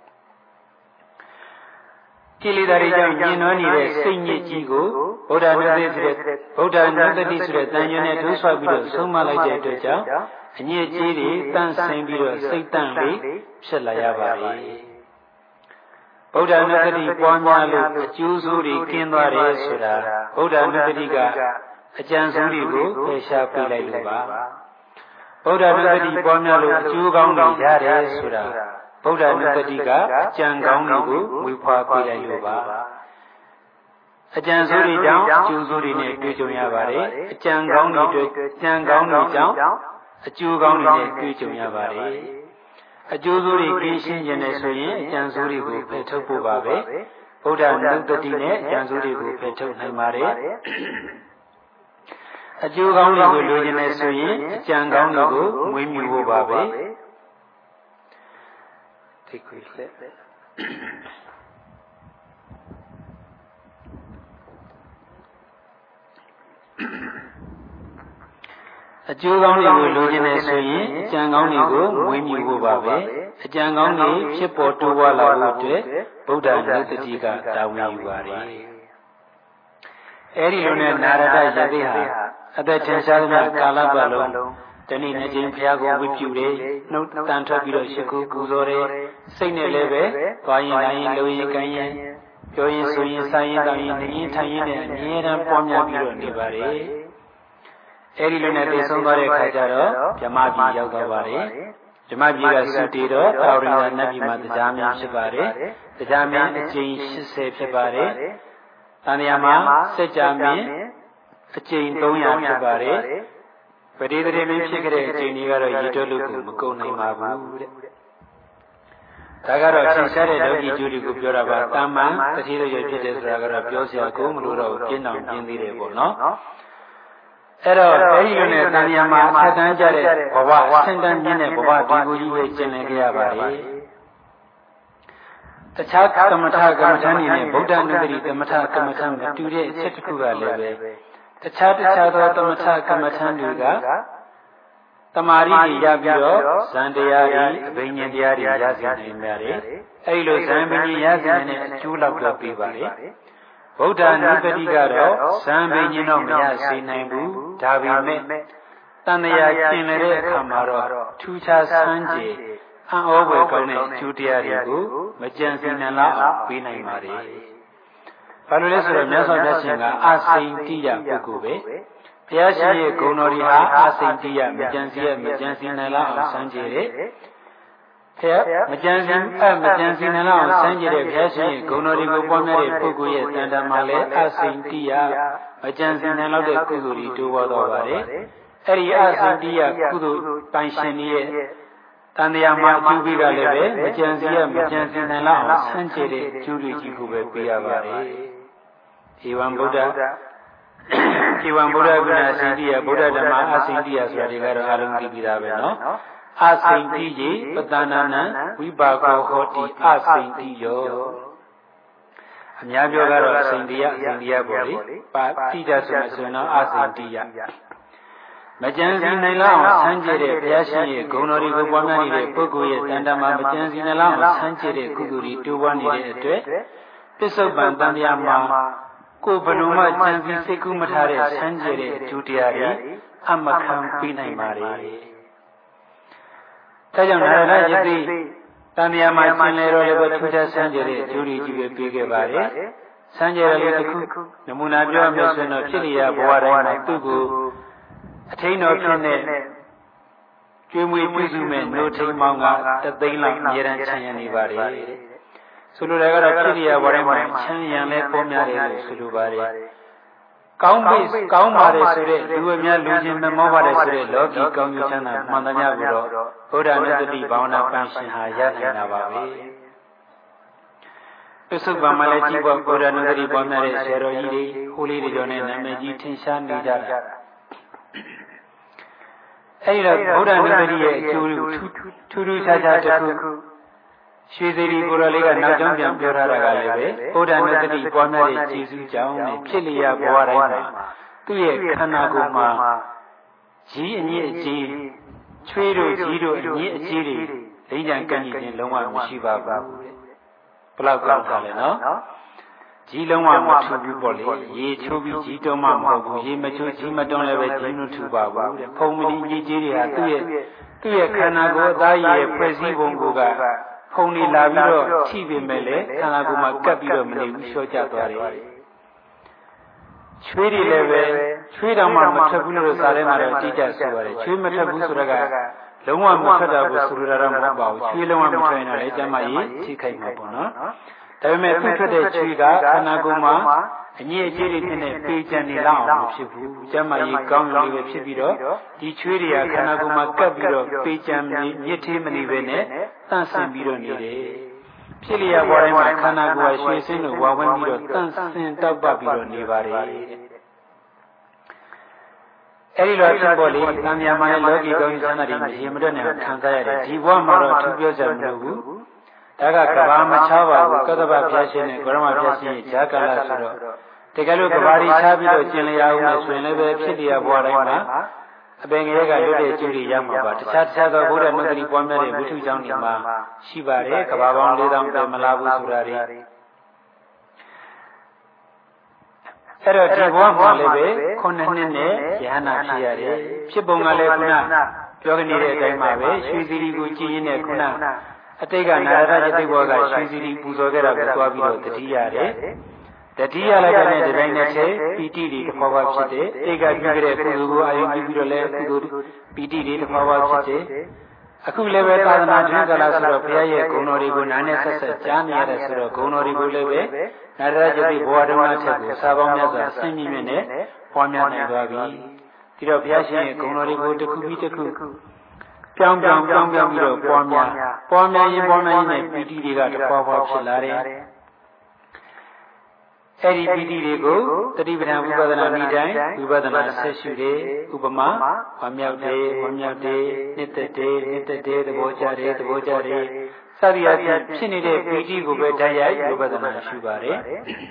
ကိလေသာတွေကြောင့်ညှဉ်းနှွမ်းနေတဲ့စိတ်ညစ်ကြီးကိုဗုဒ္ဓနတ္တိဆိုတဲ့တန်ကြွနဲ့ထိုးဆွပြီးတော့ဆုံးမလိုက်တဲ့အတွက်ကြောင့်အညစ်အကြေးတွေတန့်ဆင်းပြီးတော့စိတ်တန့်လေးဖြစ်လာရပါလေဗုဒ္ဓနတ္တိပွားများလို့အကျိုးဆိုးတွေကင်းသွားတယ်ဆိုတာဗုဒ္ဓနတ္တိကအကျံဆိုးတွေကိုဖယ်ရှားပေးလိုက်လို့ပါဗုဒ္ဓနတ္တိပွားများလို့အကျိုးကောင်းတွေရတယ်ဆိုတာဗုဒ္ဓနတ္တိကအကျံကောင်းတွေကိုဝေဖွာပေးလိုက်လို့ပါအကျံဆိုးတွေကြောင့်အကျိုးဆိုးတွေနဲ့တွေ့ကြုံရပါတယ်အကျံကောင်းတွေကြောင့်အကျိုးကောင်းတွေနဲ့တွေ့ကြုံရပါတယ်အကျိုးဆိုးတွေကင်းရှင်းခြင်းနဲ့ဆိုရင်အကျံဆိုးတွေကိုဖယ်ထုတ်ဖို့ပါပဲဗုဒ္ဓနုတ္တိနဲ့အကျံဆိုးတွေကိုဖယ်ထုတ်နိုင်ပါတယ်အကျိုးကောင်းတွေကိုလိုချင်တယ်ဆိုရင်အကျံကောင်းတွေကိုမွေးမြူဖို့ပါပဲသိခွေလက်အကျိုးကောင်းတွေကိုလိုချင်တယ်ဆိုရင်အကျံကောင်းတွေကိုမွေးမြူဖို့ပါပဲအကျံကောင်းတွေဖြစ်ပေါ်တိုးပွားလာဖို့အတွက်ဗုဒ္ဓနုတ္တိကတာဝန်ယူပါတယ်အဲဒီလိုနဲ့နာရတယတိဟာအသက်ထင်ရှားသမျှကာလပတ်လုံးတဏိနှစ်ကြိမ်ဘုရားကိုဝတ်ပြုတယ်နှုတ်တန်ထွက်ပြီးတော့ရှိခိုးပူဇော်တယ်စိတ်နဲ့လည်းပဲသွားရင်လာရင်လုံရင်ကိုင်းရင်ပြောရင်ဆိုရင်ဆိုင်ရင်တောင်းရင်နေရင်ထိုင်ရင်နဲ့အမြဲတမ်းပွားများပြီးတော့နေပါတယ်အဲဒီလိုနဲ့သိဆုံးသွားတဲ့ခါကျတော့ဗြဟ္မပြည်ရောက်သွားပါတယ်ဗြဟ္မပြည်ကသုတေတော့တာဝရိန္ဒနတ်ပြည်မှာတရားများဖြစ်ပါတယ်တရားများအကျဉ်း80ဖြစ်ပါတယ်တန်မြာမှာစัจ जा မင်းအကျဉ်း300ဖြစ်ပါတယ်ပရိသေမင်းဖြစ်ခဲ့တဲ့အကျဉ်းတွေကတော့ရေတွက်လို့မကုန်နိုင်ပါဘူးတဲ့ဒါကတော့သင်္ချာတဲ့လောကီကျိုးတွေကိုပြောတာပါတာမန်တတိယရဖြစ်တယ်ဆိုတာကတော့ပြောစရာကိုမလိုတော့ပြင်းအောင်ပြင်းသေးတယ်ပေါ့နော်အဲ့တော့အဲဒီလိုနဲ့တန်မြာမှာဆက်တန်းကြတဲ့ဘဝဆင့်တန်းမြင့်တဲ့ဘဝဒီကိုကြီးပဲကျင့်လည်ခဲ့ရပါလေတခြားကမ္မထကမ္မထန်နေနဲ့ဗုဒ္ဓနုတ္တိကမ္မထကမ္မထန်မတူတဲ့အချက်တစ်ခုကလည်းပဲတခြားသောကမ္မထကမ္မထန်တွေကတမာရီတွေရပြီးတော့ဇန်တရားတွေအဘိညာဉ်တရားတွေရစီနိုင်ကြတယ်အဲဒီလိုဇန်ဘိညာဉ်ရစီနိုင်တဲ့အကျိုးလောက်တော့ပြပါလေဗုဒ္ဓနုတ္တိကတော့ဇန်ဘိညာဉ်တော့မရစေနိုင်ဘူးဒါပေမဲ့တန်တရားကျင်တဲ့အခါမှာတော့ထူးခြားဆန်းကျယ်အံ့ဩဖွယ်ကောင်းတဲ့အကျိုးတရားတွေကိုမကြံစည်နိုင်လောက်အောင်ပေးနိုင်ပါတယ်။ဘာလို့လဲဆိုတော့မြတ်စွာဘုရားရှင်ကအာစိန်တိယပုဂ္ဂိုလ်ပဲ။ဘုရားရှင်ရဲ့ဂုဏ်တော်တွေဟာအာစိန်တိယမကြံစည်နိုင်လောက်အောင်ဆန်းကျယ်တဲ့ဘုရားမကြံစည်နိုင်လောက်အောင်ဆန်းကျယ်တဲ့ဘုရားရှင်ရဲ့ဂုဏ်တော်တွေကိုပွားများတဲ့ပုဂ္ဂိုလ်ရဲ့တန်တမှာလည်းအာစိန်တိယမကြံစည်နိုင်လောက်တဲ့ကုသိုလ်တွေတိုးပေါ်သွားပါတယ်။အဲဒီအာစိန်တိယကုသိုလ်ပိုင်ရှင်ရဲ့တန်တရားမှာအကျိုးပေးတာလည်းပဲမကြံစည်နိုင်လောက်အောင်ဆန်းကျယ်တဲ့အကျိုးတွေကြီးကိုပဲပေးရပါတယ်။ဧဝံဗုဒ္ဓဂုဏအစိန္တိယဗုဒ္ဓဓမ္မအစိန္တိယဆိုတာတွေကတော့အလုံးသိပြီးသားပဲနော်။အစိန္တိယေပတ္တနာနံဝိပါကောဟောတိအစိန္တိယောအများပြောကတော့အစိန္တိယပေါ့လေ။ပါတိတဆိုရင်တော့အစိန္တိယမကြံစည်နိုင်လောက်အောင်ဆန်းကျယ်တဲ့ဘုရားရှင်ရဲ့ဂုဏ်တော်တွေကိုပွားများနေတဲ့ပုဂ္ဂိုလ်ရဲ့တန်တမှာမကြံစည်နိုင်လောက်အောင်ဆန်းကျယ်တဲ့ကုသိုလ်တွေတိုးပွားနေတဲ့အတွက်ပစ္စုပန်တန်တရားမှာကိုယ်ဘလုံးမှကြံစည်စိတ်ကူးမထားတဲ့ဆန်းကျယ်တဲ့အကျိုးတရားတွေအမခံပေးနိုင်ပါလေ။ဒါကြောင့်နာရယတိတန်တရားမှာဆင်းလဲတော့လည်းပဲထူးခြားဆန်းကျယ်တဲ့အကျိုးတွေကြီးပဲပေးခဲ့ပါလေ။ဆန်းကျယ်တဲ့တစ်ခုနမူနာပြောရမယ်ဆိုရင်တော့ဖြစ်လျာဘဝတိုင်းမှာသူ့ကိုအထိန်တော်ဖြစ်တဲ့ကျွေးမွေးပြုစုမဲ့နှုတ်ထိန်မောင်းကတသိန်းလောက်အများရန်ချမ်းရနေပါလေဆိုလိုတာကတော့ဖြစ်ရပါတိုင်းမှာချမ်းရန်လဲပေါ်များတယ်လို့ဆိုလိုပါတယ်ကောင်းပါတယ်ဆိုတဲ့လူအများလူချင်းမမောပါတယ်ဆိုတဲ့လောကီကောင်းကျိုးချမ်းသာမှန်သမျှကိုတော့ဘုရားနုတ္တိဘာဝနာပန်းရှင်ဟာရနိုင်တာပါပဲပစ္စုပန်မှာလည်းကြည့်ဖို့ဘုရားနုတ္တိပေါ်များတဲ့ဆရာတော်ကြီးတွေဟိုလေးတွေကြောင့်လည်းနာမည်ကြီးထင်ရှားနေကြတာအဲဒီတော့ဗုဒ္ဓနုတ္တိရဲ့အကျိုးထူးခြားတစ်ခုရွှေသေးဒီကိုယ်တော်လေးကနောက်ကြောင်းပြန်ပြောထားတာကလည်းပဲဗုဒ္ဓနုတ္တိပွားများတဲ့ကျေးဇူးကြောင့်နဲ့ဖြစ်လျာဘဝတိုင်းမှာသူ့ရဲ့ခန္ဓာကိုယ်မှာကြီးအညစ်အကြေးချွေးတို့ကြီးတို့အညစ်အကြေးတွေလိမ့်ကြံကန့်ကြီးခြင်းလုံးဝမရှိပါဘူးတဲ့ဘလောက်ကောင်းတာလဲနော်ကြီးလုံးဝမထူဘူးပေါ့လေရေချိုးပြီးကြီးတုံးမှမဟုတ်ဘူးရေမချိုးကြီးမတုံးလည်းပဲကြီးမထူပါဘူးတဲ့ဖုံမီကြီးကြီးတွေဟာသူ့ရဲ့ခန္ဓာကိုယ်အသားရည်ရဲ့ဖွဲ့စည်းပုံကဖုံနေလာပြီးတော့ထိပေမဲ့လည်းခန္ဓာကိုယ်မှာကပ်ပြီးတော့မနေဘူးလျှော့ကျသွားတယ်ချွေးတွေလည်းပဲချွေးတော်မှမထက်ဘူးလို့စာထဲမှာတော့တိကျဆိုပါတယ်ချွေးမထက်ဘူးဆိုတာကလုံးဝမထက်တာကိုဆိုလိုတာတော့မဟုတ်ပါဘူးချွေးလုံးဝမထက်ရင်လည်းကျမကြီးထိခိုက်မှာပေါ့နော်ဒါပေမဲ့သူ့ထွက်တဲ့ချွေးကခန္ဓာကိုယ်မှာအညစ်အကြေးတွေဖြစ်နေပေချန်နေလောက်အောင်မဖြစ်ဘူးကျမကြီးကောင်းလို့ပဲဖြစ်ပြီးတော့ဒီချွေးတွေကခန္ဓာကိုယ်မှာကပ်ပြီးတော့ပေချန်မြစ်သေးမနေပဲနဲ့တန့်ဆင်ပြီးတော့နေတယ်ဖြစ်လျာဘဝတိုင်းမှာခန္ဓာကိုယ်ရွှေစင်းတို့ဝါဝန်းပြီးတော့တန့်ဆင်တောက်ပပြီးတော့နေပါတယ်အဲဒီလိုဖြစ်ပေါ်လေသံဃာမှာလည်းလောကီကောင်းကျိုးချမ်းသာတွေမရှိမတွက်နိုင်ခံစားရတယ်ဒီဘဝမှာတော့သူပြောစရာမလိုဘူးဒါကကဘာမချပါဘူးကသဗ္ဗဘုရားရှင်နဲ့ဂရမဘုရားရှင်ရဲ့ဈာကာလဆိုတော့တကယ်လို့ကဘာတွေချပြီးတော့ကျင်လျာအောင်လို့ဆိုရင်လည်းပဲဖြစ်တရားဘဝတိုင်းမှာအပင်ငယ်ကလွတ်တဲ့ကျိုးတွေရမှာပါတခြားသောဘုရားနုတ္တိပွားများတဲ့ဝိထုကြောင့်ဒီမှာရှိပါတယ်ကဘာပေါင်း4000ပဲမလားဘူးဆိုတာတွေအဲ့တော့ဒီဘဝမှာလည်းပဲ9နှစ်နဲ့ယဟနာဖြစ်ရတယ်ဖြစ်ပုံကလည်းခုနပြောနေတဲ့အတိုင်းပါပဲရွှေစီရီကိုကြည်ရင်းနဲ့ခုနအတိတ်ကနာရတယတိဘောကရွှေစီရီပူဇော်ခဲ့တာကိုသွားပြီးတော့တတိရတယ်တတိယလည်းတဲ့ဒီတိုင်းနဲ့ချက်ပီတိတွေတစ်ခေါက်ဖြစ်တယ်အိတ်ကပြုခဲ့တဲ့ကုသိုလ်ကိုအာရုံပြုပြီးတော့လည်းကုသိုလ်ပီတိတွေတစ်ခေါက်ဖြစ်တယ်အခုလည်းပဲသာသနာ့တွင်ကလာဆိုတော့ဘုရားရဲ့ဂုဏ်တော်တွေကိုနားနဲ့ဆက်ဆက်ကြားနေရတဲ့ဆိုတော့ဂုဏ်တော်တွေကိုလည်းပဲနာရတယတိဘောဓမ္မထက်ကိုစာပေါင်းများစွာဆင်းမြင့်မြင့်နဲ့ပွားများနိုင်သွားပြီဒီတော့ဘုရားရှင်ရဲ့ဂုဏ်တော်တွေကိုတစ်ခုပြီးတစ်ခုပြောင်းပြီးတော့ပွားများရင်ပီတိတွေကတပွားပွားဖြစ်လာတယ်အဲ့ဒီပီတိတွေကိုတတိပဌာန်ဝိပဿနာနည်းတိုင်းဝိပဿနာဆက်ရှုတယ်ဥပမာဝမ်းမြောက်တယ်နှစ်သက်တယ်သဘောကျတယ်စသည်အပြင်ဖြစ်နေတဲ့ပီတိကိုပဲတိုက်ရိုက်ဝိပဿနာရှုပါတယ်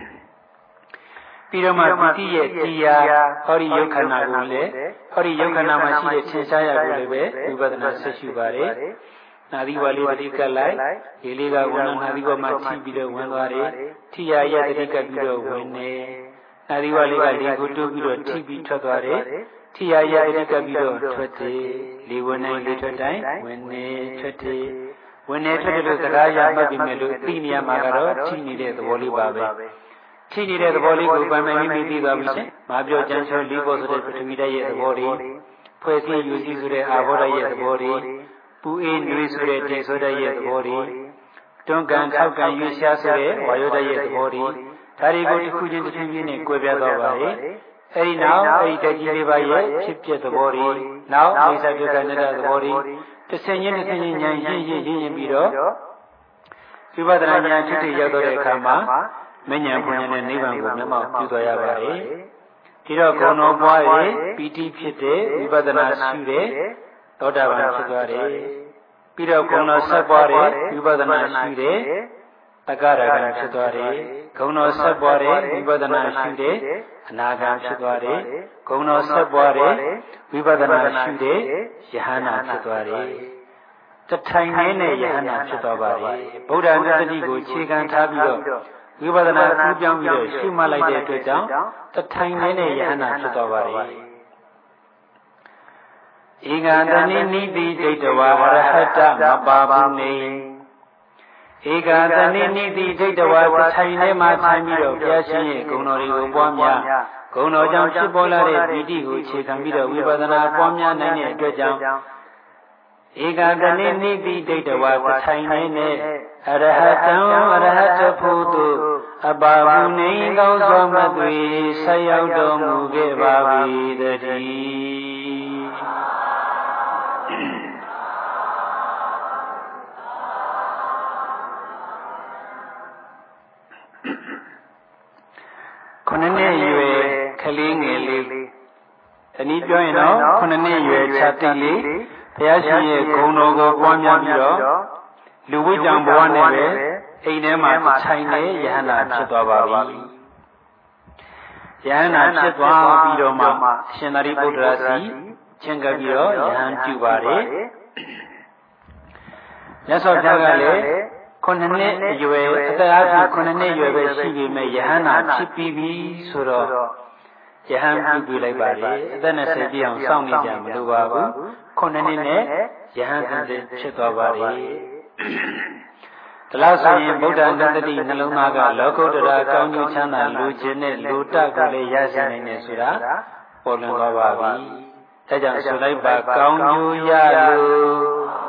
ပြီးတော့မှပီတိရဲ့တရားဟောဒီယုတ်ခန္ဓာကိုလည်းဟောဒီယုတ်ခန္ဓာမှာရှိတဲ့ထင်ရှားရကိုလည်းပဲဝိပဿနာဆက်ရှုပါတယ်နာသီဝါလေးတတိကလိုက်ဒီလေးကဝန်နာသီဝါမှာထိပြီးတော့ဝင်သွားတယ်ထိရရတတိကပြီးတော့ဝင်နေနာသီဝါလေးကလေးကိုတိုးပြီးတော့ထိပြီးထွက်သွားတယ်ထိရရတတိကပြီးတော့ထွက်တယ်လေးဝင်နေလေးထွက်တိုင်းဝင်နေထွက်တယ်ဝင်နေထွက်တယ်လို့စကားရမှတ်ပြီးမယ်လို့သိနေရမှာကတော့ထိနေတဲ့သဘောလေးပါပဲထိနေတဲ့သဘောလေးကိုပိုင်ပိုင်မိသိသွားပြီရှင်မပြောကြမ်းချောလေးပေါ်ဆိုတဲ့ပထဝီဓာတ်ရဲ့သဘောလေးဖွဲ့စည်းယူစည်းဆိုတဲ့အာဘောဓာတ်ရဲ့သဘောလေးပူအေးနွေးဆိုတဲ့တိဆိုတဲ့ရဲ့သဘောတွေတွန်းကန်ထောက်ကန်ရွေးရှားဆိုတဲ့ဝါယောဓာတ်ရဲ့သဘောတွေဒါတွေကိုတစ်ခုချင်းတစ်ချင်းချင်းနဲ့ကွဲပြားသွားပါလေအဲဒီနောက်အဲဒီတကြီးလေးပါရဲ့ဖြစ်ပြသဘောတွေနောက်အိသပြုကနေတဲ့သဘောတွေတစ်ဆင့်ချင်းဉာဏ်ရင်ပြီးတော့ဝိပဿနာဉာဏ်ဖြစ်တဲ့ရောက်တဲ့အခါမှာမဉ္ဇဉ်ဘုံဉာဏ်နဲ့နိဗ္ဗာန်ကိုမျက်မှောက်ပြုသွားရပါတယ်ဒီတော့ဂုဏ်တော်ပွားရဲ့ပီတိဖြစ်တဲ့ဝိပဿနာရှုတဲ့သောတာပန်ဖြစ်သွားတယ်ပြီးတော့ဂုဏ်တော်ဆက်ပွားတဲ့ဝိပဿနာရှုတဲ့တက္ကရာဂံဖြစ်သွားတယ်ဂုဏ်တော်ဆက်ပွားတဲ့ဝိပဿနာရှုတဲ့အနာဂံဖြစ်သွားတယ်ဂုဏ်တော်ဆက်ပွားတဲ့ဝိပဿနာရှုတဲ့ယဟန္တာဖြစ်သွားတယ်တထိုင်နဲ့ယဟန္တာဖြစ်သွားပါတယ်ဗုဒ္ဓမြတ်တိကိုခြေခံထားပြီးတော့ဝိပဿနာကူးပြောင်းပြီးတော့ရှုမှတ်လိုက်တဲ့အတွက်ကြောင့်တထိုင်နဲ့ယဟန္တာဖြစ်သွားပါတယ်ဧကံတဏိနိတိဒိဋ္ဌဝါအရဟတမပါဘူးနေဧကံတဏိနိတိဒိဋ္ဌဝါထိုင်ထဲမှာထိုင်ပြီးတော့ဘုရားရှင်ရဲ့ဂုဏ်တော်တွေကိုပွားများဂုဏ်တော်ကြောင့်ဖြစ်ပေါ်လာတဲ့ပီတိကိုအခြေခံပြီးတော့ဝိပဿနာပွားများနိုင်တဲ့အတွက်ကြောင့်ဧကံတဏိနိတိဒိဋ္ဌဝါထိုင်နေအရဟတံအရဟတဖို့သူအပါဘူးနေကောင်းစွာမသွေဆက်ရောက်တော်မူခဲ့ပါ၏တည်းခုနှစ်ရွယ်ကလေးငယ်လေးတနည်းပြောရင်တော့ခုနှစ်ရွယ်ခြာတိလေးဘုရားရှင်ရဲ့ဂုဏ်တော်ကိုပွားများပြီးတော့လူဝိတံဘဝနဲ့ပဲအိမ်ထဲမှာထိုင်နေယဟန္တာဖြစ်သွားပါပြီယဟန္တာဖြစ်သွားပြီးတော့မှရှင်သာရိပုတ္တရာစီချင်းကပ်ပြီးတော့ယဟန်ပြုပါတယ်မြတ်စွာဘုရားကလည်းခုနှစ်အရွယ်အသက်အားဖြင့်ခုနှစ်အရွယ်ပဲရှိပြီမဲ့ယဟန္တာဖြစ်ပြီးပြီဆိုတော့ယဟန်ပြုပြီးလိုက်ပါလေအသက်20ပြည့်အောင်စောင့်နေကြမလိုပါဘူးခုနှစ်နဲ့ယဟန်ဖြစ်သွားပါလေဒါလို့ဆိုရင်ဗုဒ္ဓနတ္တိနှလုံးသားကလောကုတ္တရာကောင်းကျိုးချမ်းသာလိုချင်တဲ့လူတတ်ကိုလည်းရရှိနိုင်တယ်ဆိုတာပေါ်လွင်သွားပါပြီ။ဒါကြောင့်ဆိုလိုက်ပါကောင်းကျိုးရလို့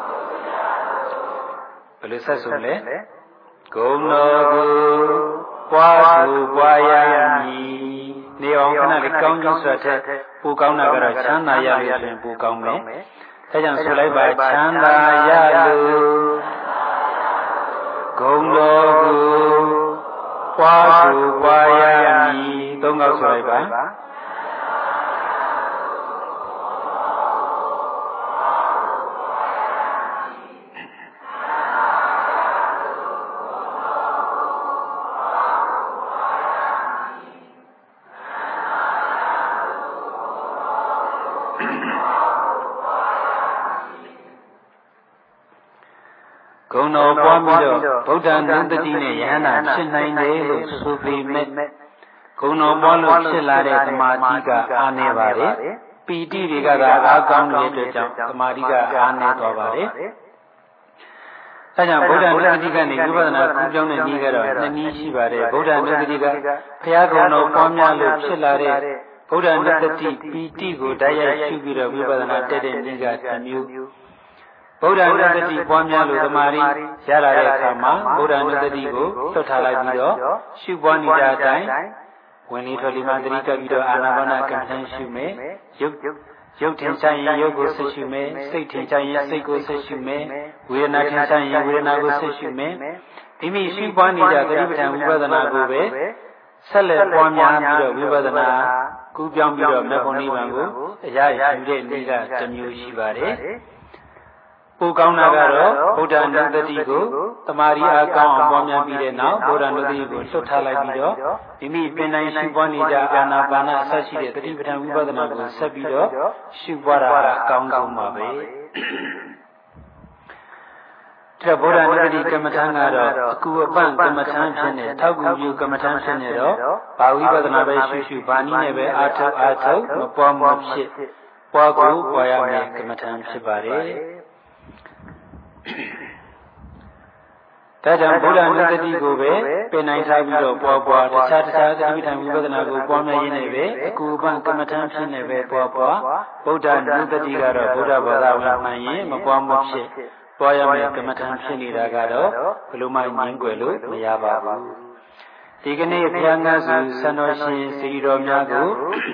ဘယ်လိုဆက်ဆိုလဲဂုဏ်တော်ကိုပွားသူပွားရမည်နေအောင်ခဏလေးကောင်းကျိုးဆိုတဲ့ပူကောင်းတာကတော့ချမ်းသာရလို့ဆိုရင်ပူကောင်းမယ်။ဒါကြောင့်ဆိုလိုက်ပါချမ်းသာရလို့ဂုဏ်တော်ကိုပွားသူပွားရမည်သုံးခေါက်ဆိုလိုက်ပါဂုဏ်တော်ပွားပြီးတော့ဗုဒ္ဓနုတ္တိနဲ့ယဟန္တာဖြစ်နိုင်တယ်လို့ဆိုပေမဲ့ဂုဏ်တော်ပွားလို့ဖြစ်လာတဲ့သမာဓိကအားနည်းပါတယ်ပီတိတွေကသာအားကောင်းတဲ့အတွက်ကြောင့်သမာဓိကအားနည်းသွားပါတယ်အဲကြောင့်ဗုဒ္ဓနုတ္တိကနေဝိပဿနာကူးပြောင်းတဲ့နည်းကတော့နှစ်နည်းရှိပါတယ်ဗုဒ္ဓနုတ္တိကဘုရားဂုဏ်တော်ပွားများလို့ဖြစ်လာတဲ့ဗုဒ္ဓနုတ္တိပီတိကိုတိုက်ရိုက်ရှုပြီးတော့ဝိပဿနာတက်တဲ့နည်းကတစ်မျိုးဗုဒ္ဓနုတ္တိပွားများလို့သမာဓိရလာတဲ့အခါမှာဗုဒ္ဓနုတ္တိကိုလွတ်ထားလိုက်ပြီးတော့ရှုပွားနေတဲ့အတိုင်းဝင်လေထွက်လေမှသတိကပ်ပြီးတော့အာနာပါနကမ္မဋ္ဌာန်းရှုမယ်ရုပ်ရုပ်ထင်ရှားရင်ရုပ်ကိုဆက်ရှုမယ်စိတ်ထင်ရှားရင်စိတ်ကိုဆက်ရှုမယ်ဝေဒနာထင်ရှားရင်ဝေဒနာကိုဆက်ရှုမယ်မိမိရှုပွားနေကြသတိပဋ္ဌာန်ဝိပဿနာကိုပဲဆက်လက်ပွားများပြီးတော့ဝိပဿနာကူးပြောင်းပြီးတော့မေဖို့နိဗ္ဗာန်ကိုအရာယူတဲ့နည်းကတစ်မျိုးရှိပါတယ်ပိုကောင်းတာကတော့ဗုဒ္ဓနုတ္တိကိုတမာရီအားကောင်းအောင်ပွားများပြီးတဲ့နောက်ဗုဒ္ဓနုတ္တိကိုလွတ်ထားလိုက်ပြီးတော့မိမိပင်တိုင်းရှုပွားနေကြအာနာပါနအစရှိတဲ့သတိပဋ္ဌာန်ဝိပဿနာကိုဆက်ပြီးတော့ရှုပွားတာအကောင်းဆုံးပါပဲဒါဗုဒ္ဓနုတ္တိကမ္မထာကတော့အကူအပန့်ကမ္မထာဖြစ်နေထောက်ကူပြုကမ္မထာဖြစ်နေတော့ဘာဝိပဿနာပဲရှုဘာနည်းနဲ့ပဲအာထုတ်မပွားမဖြစ်ပွားကိုပွားရမယ်ကမ္မထာဖြစ်ပါတယ်ဒါကြောင့်ဗုဒ္ဓနုတ္တိကိုပဲပြင်နိုင်ထားပြီးတော့ပွားတခြားသတိပဋ္ဌာန်ဝိပဿနာကိုပွားများရင်းနဲ့ပဲအကူအပန့်ကမ္မထာဖြစ်နေပဲပွားဗုဒ္ဓနုတ္တိကတော့ဗုဒ္ဓဘာသာဝင်မှန်ရင်မပွားမဖြစ်ပွားရမယ်ကမ္မထာဖြစ်နေတာကတော့ဘယ်လိုမှငြင်းကွယ်လို့မရပါဘူးဒီကနေ့ဘုရားငါးစုဆန္တော်ရှင်စီတော်များကို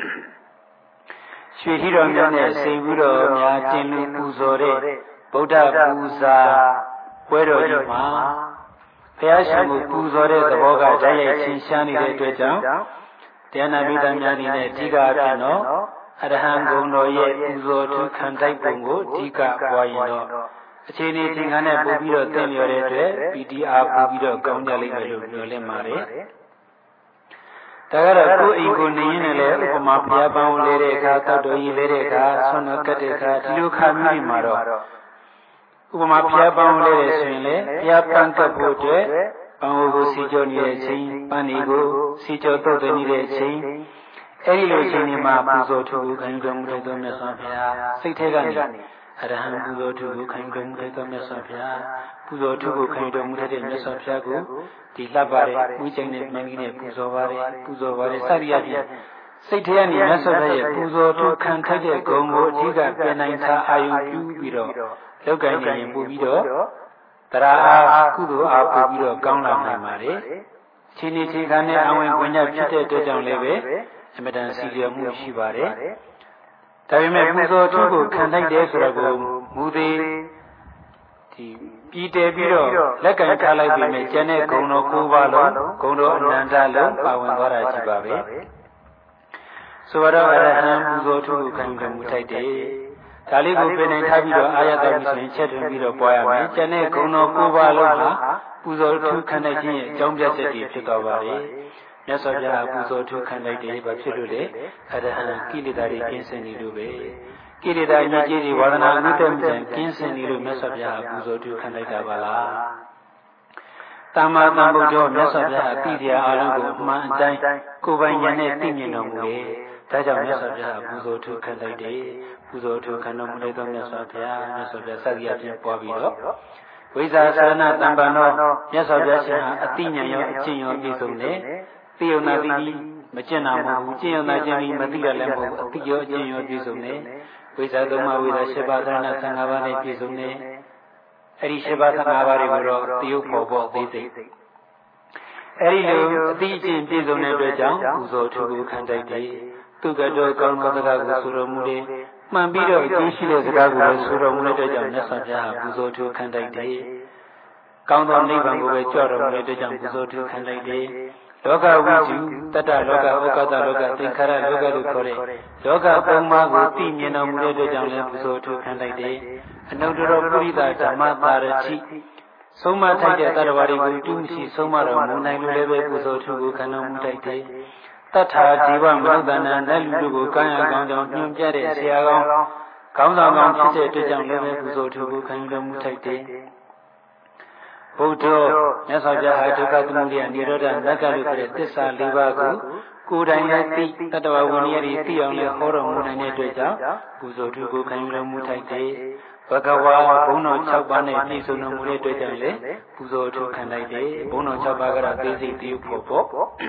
ရွှေထီတော်များနဲ့စိန်ဘူးတော်များတင်လူပူဇော်တဲ့ဗုဒ္ဓပူဇာပွဲတော်ကြီးမှာဘုရားရှင်ကိုပူဇော်တဲ့သဘောကဓာတ်ရိုက်ရှင်းရှားနေတဲ့အတွက်ကြောင့်တရားနာပိဋကများအနေနဲ့အဓိကအဖြစ်တော့အရဟံဂုဏ်တော်ရဲ့ပူဇော်ထုခံတိုက်ပုံကိုအဓိကပွားရင်တော့အခြေအနေသင်္ကန်းနဲ့ပို့ပြီးတော့သင်လျော်တဲ့အတွက် PDR ပို့ပြီးတော့ကောင်းကြလိမ့်မယ်လို့ပြောလင်းပါတယ်ဒါကတော့ကိုယ်အိမ်ကိုနေရင်းနဲ့လည်းဥပမာဘုရားပန်းကိုလဲတဲ့အခါတောက်တော်ကြီးလဲတဲ့အခါဆွမ်းတော်ကတ်တဲ့အခါဒီလိုခါမျိုးတွေမှာတော့ဥပမာဘုရားပန်းကိုလဲတဲ့ဆိုရင်လေဘုရားပန်းကတ်ဖို့အတွက်ပန်းကိုစီကြောနေတဲ့အချိန်ပန်းတွေကိုစီကြောတုတ်တယ်နေတဲ့အချိန်အဲဒီလိုအချိန်ဒီမှာပူဇော်ထုခံယူတော်မူတဲ့သောမြတ်စွာဘုရားစိတ်ထဲကနေအရဟံပူဇော်ထုကိုခံယူတော်မူတဲ့သောမြတ်စွာဘုရားပူဇော်ထုကိုခံယူတော်မူတဲ့မြတ်စွာဘုရားကိုဒီလှပ်ပါတယ်ဝိကျိန်နဲ့မင်းကြီးနဲ့ပူဇော်ပါတယ်စသည်အပြင်စိတ်ထဲကနေမြတ်စွာဘုရားရဲ့ပူဇော်ထုခံထိုက်တဲ့ဂုဏ်ကိုအဓိကပြင်နိုင်ထားအာယုပြုပြီးတော့လောက်ကံနေရင်ပို့ပြီးတော့တရားအားကုသိုလ်အားပို့ပြီးတော့ကောင်းလာနိုင်ပါတယ်ချင်းနေချင်းခံတဲ့အဝင်ကွညဖြစ်တဲ့အတွက်ကြောင့်လည်းပဲအမတန်စီလျော်မှုရှိပါတယ်ဒါပေမဲ့ပူဇော်ထုကိုခံထိုက်တယ်ဆိုတော့ကိုမူသေးဒီပြည်တယ်ပြီးတော့လက်ကင်ထားလိုက်ပြီမဲ့ကျန်တဲ့ဂုဏ်တော်၉ပါးလုံးဂုဏ်တော်အနန္တလုံးပါဝင်သွားတာရှိပါပဲဆိုတော့အရဟံပူဇော်ထုကိုခံယူမှုထိုက်တယ်ဒါလေးကိုပြင်နိုင်ထားပြီးတော့အာရတော်ပြီးဆိုရင်ချက်တွင်ပြီးတော့ပွားရမယ်ကျန်တဲ့ဂုဏ်တော်၉ပါးလုံးဟာပူဇော်ထုခံနိုင်ခြင်းရဲ့အကြောင်းပြချက်တွေဖြစ်သွားပါတယ်မြတ်စွာဘုရားပူဇော်ထုခံလိုက်တယ်ဘာဖြစ်လို့လဲအရဟံကိလေသာတွေကင်းစင်နေလို့ပဲကိလေသာညစ်ကြေးတွေဝါဒနာအနုတ္တမံကင်းစင်နေလို့မြတ်စွာဘုရားပူဇော်ထုခံလိုက်တာပါလားသမ္မာသမ္ဗုဒ္ဓမြတ်စွာဘုရားအတိတရားအလုံးကိုအမှန်အတိုင်းကိုယ်ပိုင်ဉာဏ်နဲ့သိမြင်တော်မူတယ်ဒါကြောင့်မြတ်စွာဘုရားပူဇော်ထုခံလိုက်တယ်ပူဇော်ထုခံတော်မူတဲ့မြတ်စွာဘုရားစသည်အပြင်ပွားပြီးတော့ဝိဇာသရဏတံပံတော်မြတ်စွာဘုရားရှင်ဟာအတိဉာဏ်ရောအကျင့်ရောပြည့်စုံတယ်သိယုံနာတိကြီးမကျင့်တာမဟုတ်ဘူးကျင့်ယုံနာခြင်းကြီးမသိရလည်းမဟုတ်ဘူးအတိရောအကျင့်ရောပြည့်စုံတယ်ဝိဇာသုံးပါးဝိဇာ၈ပါးသရဏ15ပါးနဲ့ပြည့်စုံတယ်အဲ့ဒီ၈ပါး15ပါးတွေကိုတော့တယုတ်ဖို့ပေါ့သိသိအဲ့ဒီလိုအတိအကျင့်ပြည့်စုံတဲ့အတွက်ကြောင့်ပူဇော်ထုကိုခံတိုက်တယ်သူကတော်ကောင်းသောစကားကိုဆိုတော်မူတယ်မှန်ပြီးတော့အကျိုးရှိတဲ့စကားကိုလည်းဆိုတော်မူတဲ့အတွက်ကြောင့်မြတ်စွာဘုရားပူဇော်ထုခံတိုက်တယ်ကောင်းသောနိဗ္ဗာန်ကိုပဲကြွတော်မူတဲ့အတွက်ကြောင့်ပူဇော်ထုခံတိုက်တယ်လောကဝိဇုတတ္တလောကဩကတလောကသင်္ခါရလောကလို့ခေါ်တဲ့လောကသုံးပါးကိုသိမြင်တော်မူတဲ့အတွက်ကြောင့်လည်းပူဇော်ထုခံလိုက်တယ်အနုတ္တရပုရိသဓမ္မတာရတိဆုံးမထိုက်တဲ့တတ္တဝါတွေကိုတူးမရှိဆုံးမတော်မူနိုင်လို့လည်းပဲပူဇော်ထုကိုခံတော်မူတိုက်တယ်တထာဒီဝမနုဿနာနဲ့လူတို့ကိုကာယကောင်းကြောင့်ညွှန်ပြတဲ့ဆရာကောင်းခေါင်းဆောင်ကောင်းဖြစ်တဲ့အတွက်ကြောင့်လည်းပဲပူဇော်ထုကိုခံတော်မူထိုက်တယ်ဘုဒ္ဓမြတ်စွာဘုရားဟာဒုက္ခသမုဒယနိရောဓမဂ္ဂလို့ခေါ်တဲ့သစ္စာ၄ပါးကိုကိုယ်တိုင်လည်းသိတတ္တဝဝိနည်းတွေသိအောင်လည်းဟောတော်မူနိုင်တဲ့အတွက်ကြောင့်ပူဇော်ထုကိုခံယူတော်မူထိုက်တယ်ဘဂဝါဘုန်းတော်6ပါးနဲ့ပြည့်စုံတော်မူတဲ့အတွက်ကြောင့်လည်းပူဇော်ထုခံလိုက်တယ်ဘုန်းတော်6ပါးကတော့သိစိတ်တည်ဖို့ပေါ့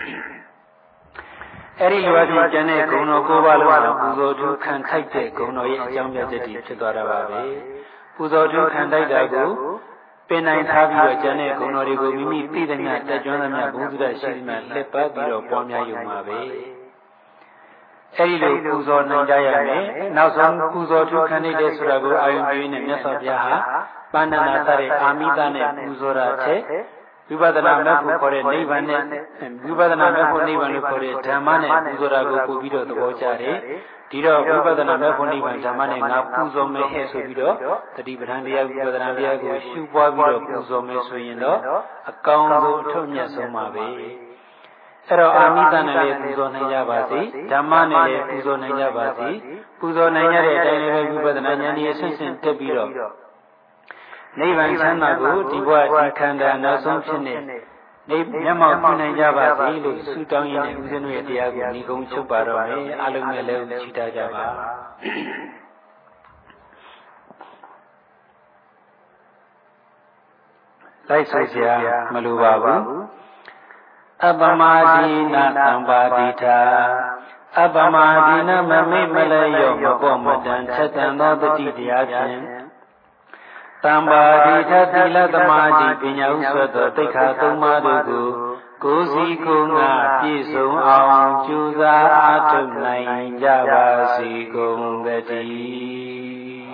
အဲ့ဒီလိုအပြင်ကျန်တဲ့ဂုဏ်တော်9ပါးလုံးဟာပူဇော်ထုခံထိုက်တဲ့ဂုဏ်တော်ရဲ့အကြောင်းပြချက်တွေဖြစ်သွားတာပါပဲပူဇော်ထုခံထိုက်တာကိုပင်နိုင်ထားပြီးတော့ကျန်တဲ့ဂုဏ်တော်တွေကိုမိမိသိတဲ့မြတ်တက်ကြွတဲ့မြတ်ဘုသူတရှိတဲ့မြတ်လက်ပတ်ပြီးတော့ပွားများယူမှာပဲအဲ့ဒီလိုပူဇော်နိုင်ကြရမယ်နောက်ဆုံးပူဇော်ထုခံနေတဲ့ဆိုတာကိုအာယုံပြုနေမြတ်စွာဘုရားဟာပါဏာနာစတဲ့အာမိတနဲ့ပူဇော်တာတဲ့ဝိပဿနာမဲ့ဖို့ခေါ်တဲ့နိဗ္ဗာန်နဲ့ဝိပဿနာမဲ့ဖို့နိဗ္ဗာန်လို့ခေါ်တဲ့ဓမ္မနဲ့ပူဇော်တာကိုပို့ပြီးတော့သဘောကျတယ်ဒီတော့ဝိပဿနာမဲ့ဖို့နိဗ္ဗာန်ဓမ္မနဲ့ငါပူဇော်မယ်ဟဲ့ဆိုပြီးတော့တတိပဋ္ဌာန်တရားဝိပဿနာတရားကိုရှုပွားပြီးတော့ပူဇော်မယ်ဆိုရင်တော့အကောင်းဆုံးအထွတ်မြတ်ဆုံးပါပဲအဲ့တော့အာမိတနဲ့လည်းပူဇော်နိုင်ကြပါစေဓမ္မနဲ့လည်းပူဇော်နိုင်ကြပါစေပူဇော်နိုင်ကြတဲ့အတိုင်းလည်းဝိပဿနာဉာဏ်ကြီးအဆင့်ဆင့်တက်ပြီးတော့နိဗ္ဗာန်ချမ်းသာကိုဒီဘဝဒီခန္ဓာနောက်ဆုံးဖြစ်နေမျက်မှောက်ပြုနိုင်ကြပါစေလို့ဆုတောင်းရင်းနဲ့ဦးဇင်းတို့ရဲ့တရားကိုညီကုန်းချုပ်ပါတော့မယ်အားလုံးနဲ့လည်းချီးတားကြပါလိုက်ဆိုစရာမလိုပါဘူးအပမဒီနာသံပါတိထာအပမဒီနာမမေ့မလဲရောမပေါ်မတန်ထက်တန်သောတတိတရားဖြင့်တံပါတိထသီလသမာဓိပညာဥဆွတ်သောတိခါသုံးပါးတို့ကိုယ်စီကိုယ်ငါပြည့်စုံအောင်ကြိုးစားအားထုတ်နိုင်ကြပါစေကုန်သတည်း